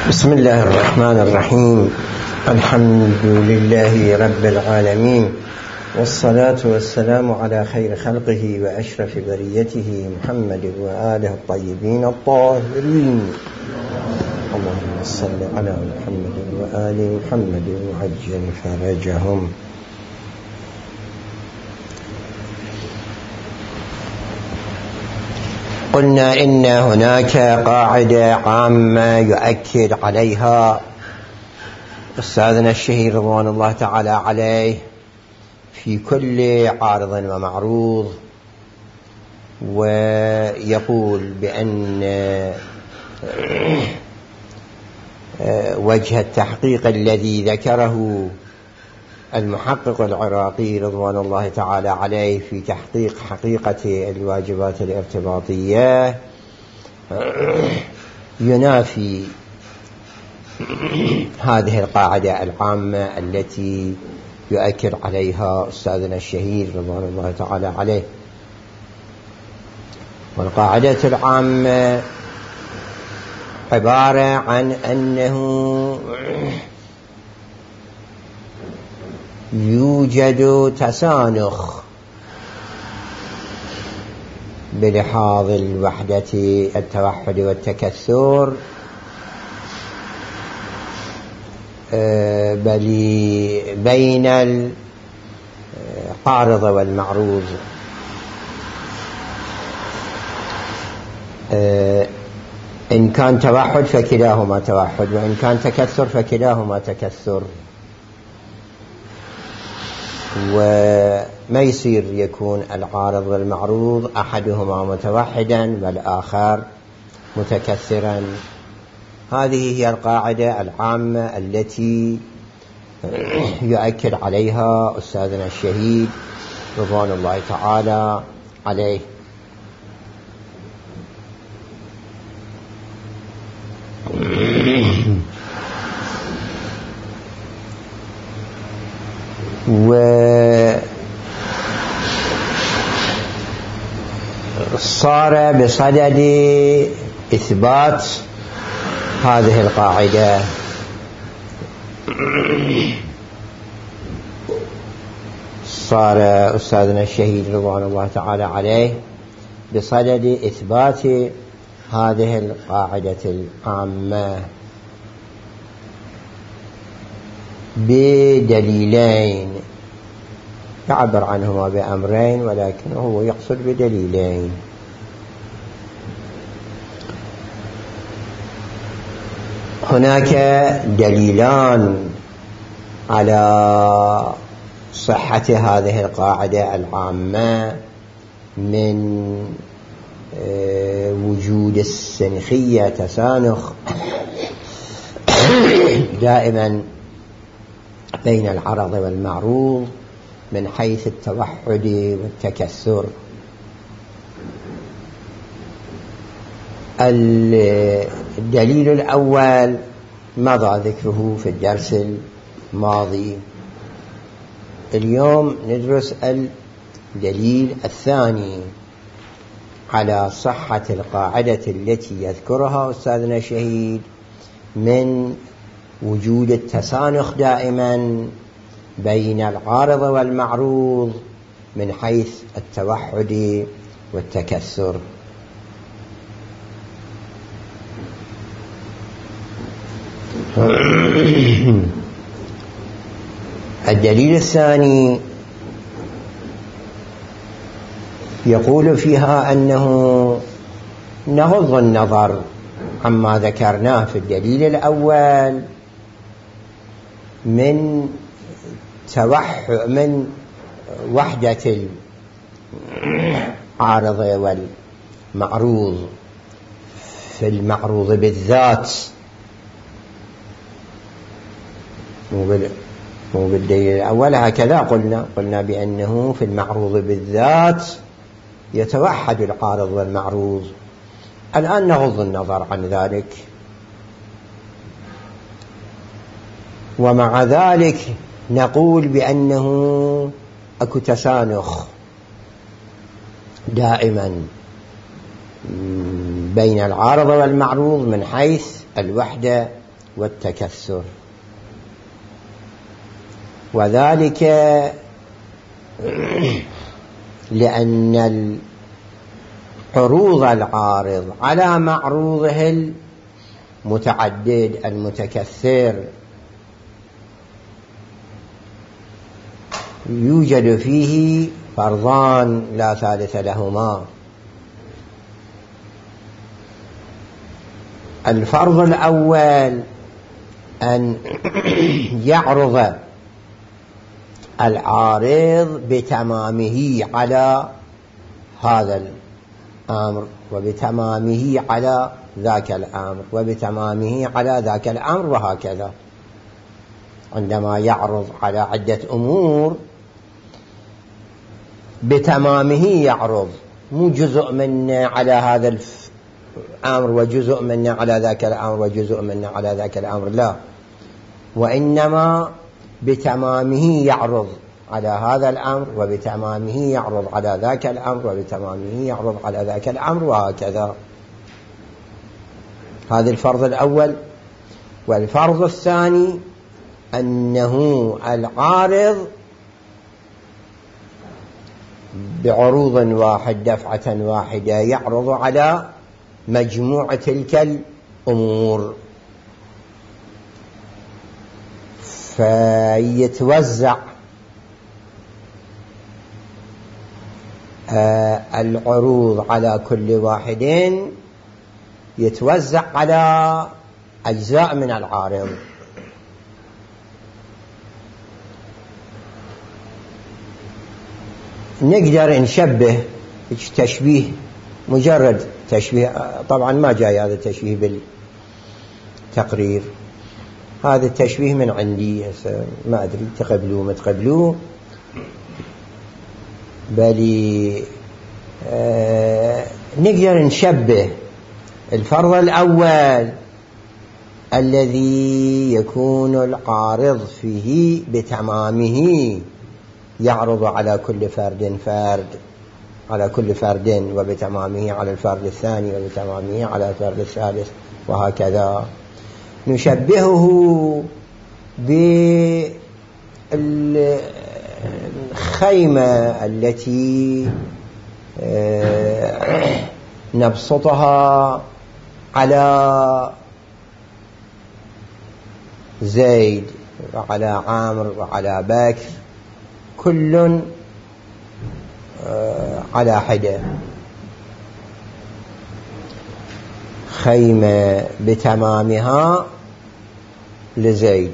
بسم الله الرحمن الرحيم. الحمد لله رب العالمين، والصلاة والسلام على خير خلقه وأشرف بريته محمد وآله الطيبين الطاهرين. اللهم صل على محمد وآل محمد وعجل فرجهم. قلنا إن هناك قاعدة عامة يؤكد عليها أستاذنا الشهير رضوان الله تعالى عليه في كل عارض ومعروض، ويقول بأن وجه التحقيق الذي ذكره المحقق العراقي رضوان الله تعالى عليه في تحقيق حقيقة الواجبات الارتباطية ينافي هذه القاعدة العامة التي يؤكد عليها أستاذنا الشهير رضوان الله تعالى عليه. والقاعدة العامة عبارة عن أنه يوجد تسانخ بلحاظ الوحدة التوحد والتكثر بل بين العارض والمعروض، إن كان توحد فكلاهما توحد، وإن كان تكثر فكلاهما تكثر. وما يصير يكون العارض والمعروض أحدهما متوحدا والآخر متكثرا. هذه هي القاعدة العامة التي يؤكد عليها أستاذنا الشهيد رضوان الله تعالى عليه. وصار بصدد إثبات هذه القاعدة صار أستاذنا الشهيد رضوان الله تعالى عليه بصدد إثبات هذه القاعدة العامة بدليلين، يعبر عنهما بأمرين ولكن هو يقصد بدليلين. هناك دليلان على صحة هذه القاعدة العامة من وجود السنخية تسانخ دائما بين العرض والمعروض من حيث التوحد والتكثر. الدليل الأول مضى ذكره في الدرس الماضي. اليوم ندرس الدليل الثاني على صحة القاعدة التي يذكرها أستاذنا الشهيد من وجود التسانخ دائما بين العارض والمعروض من حيث التوحد والتكثر. الدليل الثاني يقول فيها أنه نغض النظر عما ذكرناه في الدليل الأول من وحدة العارض والمعروض في المعروض بالذات، مو بالدليل الأول. هكذا قلنا بأنه في المعروض بالذات يتوحد العارض والمعروض. الآن نغض النظر عن ذلك، ومع ذلك نقول بأنه أكو تسانخ دائما بين العارض والمعروض من حيث الوحدة والتكثر، وذلك لأن عروض العارض على معروضه المتعدد المتكثر يوجد فيه فرضان لا ثالث لهما. الفرض الأول أن يعرض العارض بتمامه على هذا الأمر وبتمامه على ذاك الأمر وبتمامه على ذاك الأمر، وهكذا. عندما يعرض على عدة أمور بتمامه يعرض، مو جزء منه على هذا الأمر وجزء منه على ذاك الأمر وجزء منه على ذاك الأمر، لا، وإنما بتمامه يعرض على هذا الأمر وبتمامه يعرض على ذاك الأمر وبتمامه يعرض على ذاك الأمر، وهكذا. هذا الفرض الأول. والفرض الثاني أنه العارض بعروض واحد دفعة واحدة يعرض على مجموع تلك الأمور، فيتوزع العروض على كل واحد، يتوزع على أجزاء من العارض. نقدر نشبه تشبيه، مجرد تشبيه، طبعا ما جاي هذا التشبيه بالتقرير، هذا التشبيه من عندي، ما أدري تقبلوه ما تقبلوه، بل نقدر نشبه الفرض الأول الذي يكون العارض فيه بتمامه يعرض على كل فرد على كل فرد وبتمامه على الفرد الثاني وبتمامه على الفرد الثالث، وهكذا. نشبهه بالخيمة التي نبسطها على زيد وعلى عامر وعلى بكر، كل على حدة، خيمة بتمامها لزيد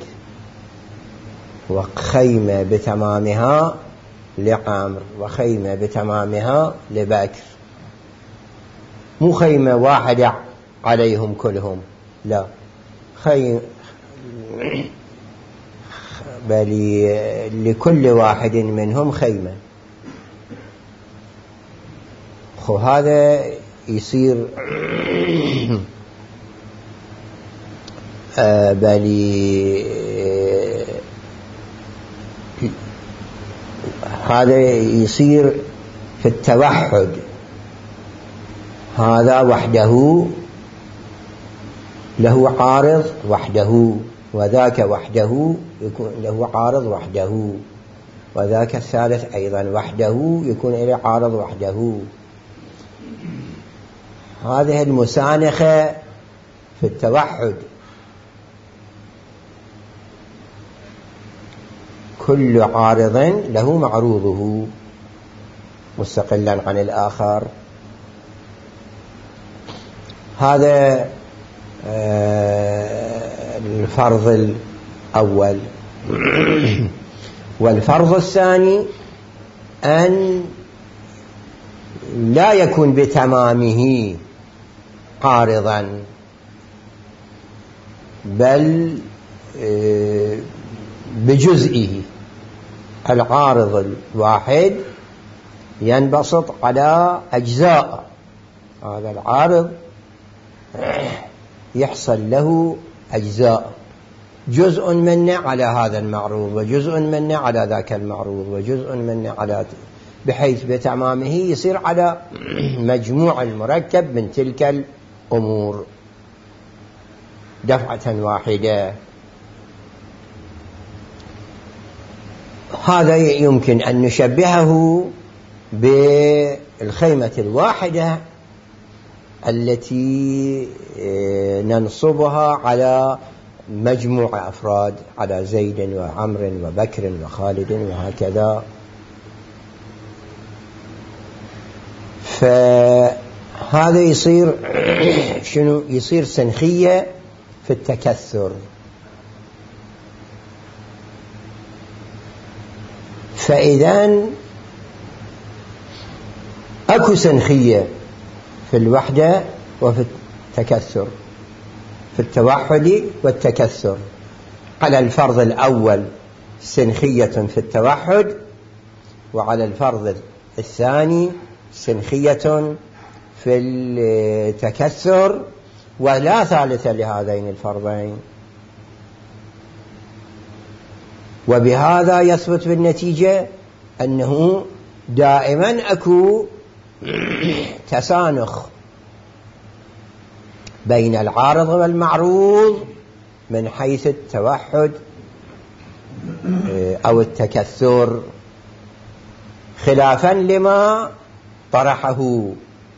وخيمة بتمامها لعامر وخيمة بتمامها لبكر، مو خيمة واحدة عليهم كلهم، لا، بل لكل واحد منهم خيمة. هذا يصير بل هذا يصير في التوحد، هذا وحده له عارض وحده، وذاك وحده يكون له عارض وحده، وذاك الثالث أيضا وحده يكون له عارض وحده. هذه المسانخة في التوحد، كل عارض له معروضه مستقلا عن الآخر. هذا الفرض الأول. والفرض الثاني أن لا يكون بتمامه عارضا، بل بجزئه. العارض الواحد ينبسط على أجزاء، هذا العارض يحصل له أجزاء، جزء منه على هذا المعروض وجزء منه على ذاك المعروض وجزء منه على، بحيث بتمامه يصير على مجموع المركب من تلك الأمور. دفعة واحدة. هذا يمكن أن نشبهه بالخيمة الواحدة التي ننصبها على مجموعة أفراد، على زيد وعمر وبكر وخالد وهكذا. فهذا يصير شنو؟ يصير سنخية في التكثر. فإذا أكو سنخية في الوحدة وفي التكثر، في التوحد والتكثر. على الفرض الأول سنخية في التوحد، وعلى الفرض الثاني سنخية في التكثر، ولا ثالث لهذين الفرضين. وبهذا يثبت بالنتيجة أنه دائما أكو تسانخ بين العارض والمعروض من حيث التوحد أو التكثر، خلافا لما طرحه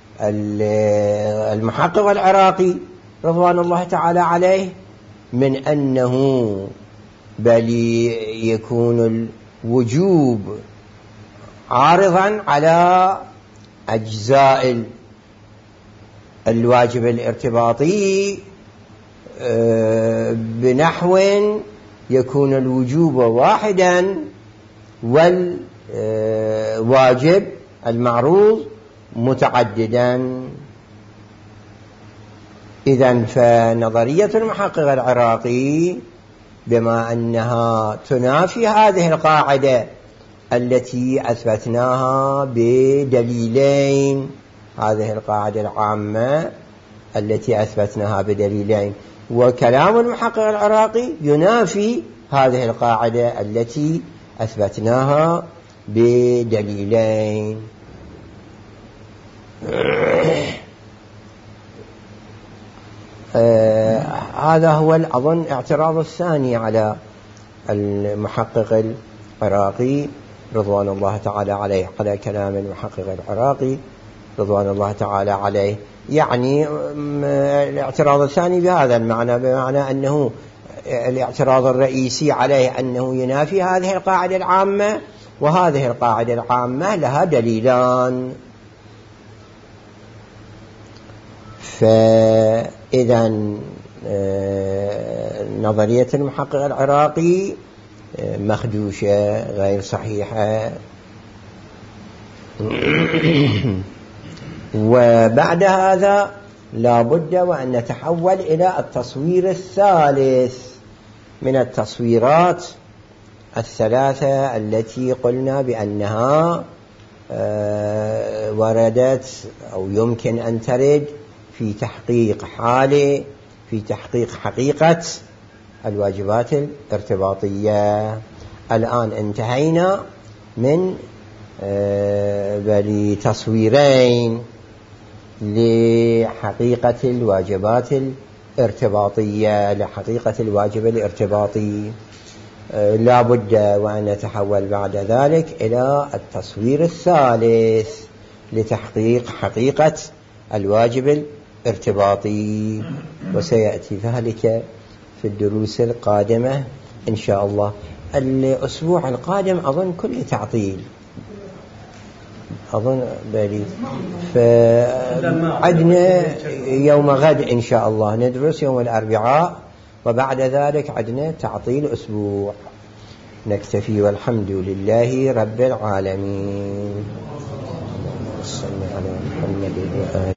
المحقق العراقي رضوان الله تعالى عليه، من أنه بل يكون الوجوب عارضا على أجزاء الواجب الارتباطي بنحو يكون الوجوب واحدا والواجب المعروض متعددا. إذن فنظرية المحقق العراقي بما أنها تنافي هذه القاعدة التي أثبتناها بدليلين، هذه القاعدة العامة التي أثبتناها بدليلين، وكلام المحقق العراقي ينافي هذه القاعدة التي أثبتناها بدليلين. هذا هو أظن اعتراض الثاني على المحقق العراقي رضوان الله تعالى عليه، على كلام المحقق العراقي رضوان الله تعالى عليه. يعني الاعتراض الثاني بهذا المعنى، بمعنى أنه الاعتراض الرئيسي عليه أنه ينافي هذه القاعدة العامة، وهذه القاعدة العامة لها دليلان. فإذا نظرية المحقق العراقي مخدوشة غير صحيحة. وبعد هذا لا بد وأن نتحول إلى التصوير الثالث من التصويرات الثلاثة التي قلنا بأنها وردت أو يمكن أن ترد في تحقيق في تحقيق حقيقة الواجبات الارتباطية. الآن انتهينا من تصويرين لحقيقة الواجبات الارتباطية، لحقيقة الواجب الارتباطي. لا بد وأن نتحول بعد ذلك إلى التصوير الثالث لتحقيق حقيقة الواجب الارتباطي، وسيأتي ذلك في الدروس القادمة إن شاء الله. الأسبوع القادم أظن كل تعطيل، أظن بالي، فعدنا يوم غد إن شاء الله ندرس يوم الأربعاء، وبعد ذلك عدنا تعطيل أسبوع. نكتفي والحمد لله رب العالمين. صلى على محمد وآله.